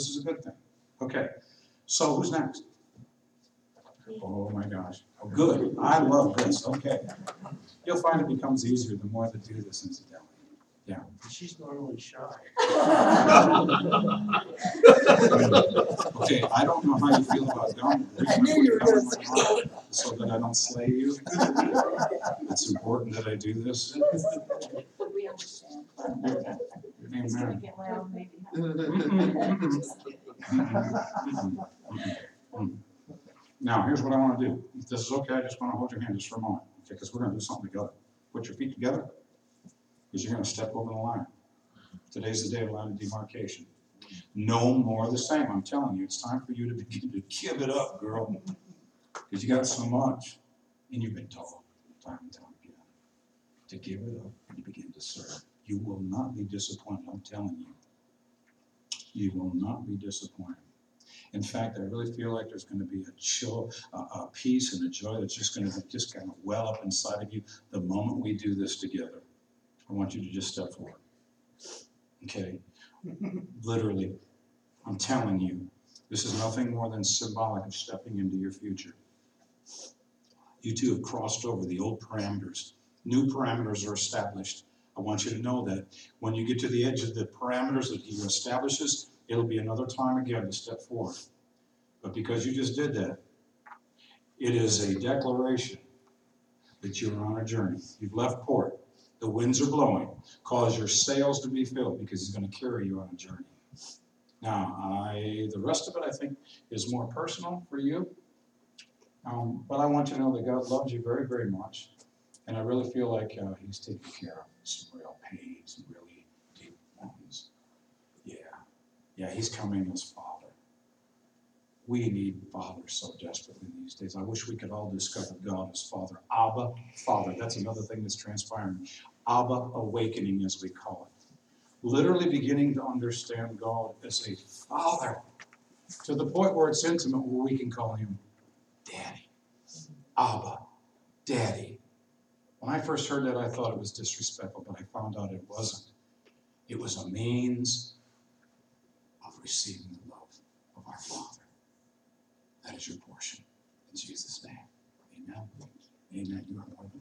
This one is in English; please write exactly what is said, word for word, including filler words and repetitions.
is a good thing. Okay, so who's next? Oh my gosh. Oh, good. I love this. Okay. You'll find it becomes easier the more that do this, incidentally. Yeah. She's normally shy. Okay, I don't know how you feel about gum. I knew you were gonna say that. So that I don't slay you. It's important that I do this. We understand. Amen. Well, maybe. Now, here's what I want to do. If this is okay, I just want to hold your hand just for a moment, okay, because we're going to do something together. Put your feet together, because you're going to step over the line. Today's the day of line of demarcation. No more the same. I'm telling you, it's time for you to begin to give it up, girl, because you got so much, and you've been told time and time again to give it up and to begin to serve. You will not be disappointed. I'm telling you, you will not be disappointed. In fact, I really feel like there's going to be a chill, a, a peace and a joy that's just going to just kind of well up inside of you the moment we do this together. I want you to just step forward. Okay? Literally, I'm telling you, this is nothing more than symbolic of stepping into your future. You two have crossed over the old parameters. New parameters are established. I want you to know that when you get to the edge of the parameters that he establishes, it'll be another time again to step forward. But because you just did that, it is a declaration that you're on a journey. You've left port. The winds are blowing. Cause your sails to be filled because he's going to carry you on a journey. Now, I, the rest of it, I think, is more personal for you. Um, but I want you to know that God loves you very, very much. And I really feel like uh, he's taking care of some real pain, some really deep wounds. Yeah. Yeah, he's coming as Father. We need Father so desperately these days. I wish we could all discover God as Father. Abba, Father. That's another thing that's transpiring. Abba awakening, as we call it. Literally beginning to understand God as a Father to the point where it's intimate, where we can call him Daddy. Abba, Daddy. When I first heard that, I thought it was disrespectful, but I found out it wasn't. It was a means of receiving the love of our Father. That is your portion. In Jesus' name. Amen. Amen. You are more than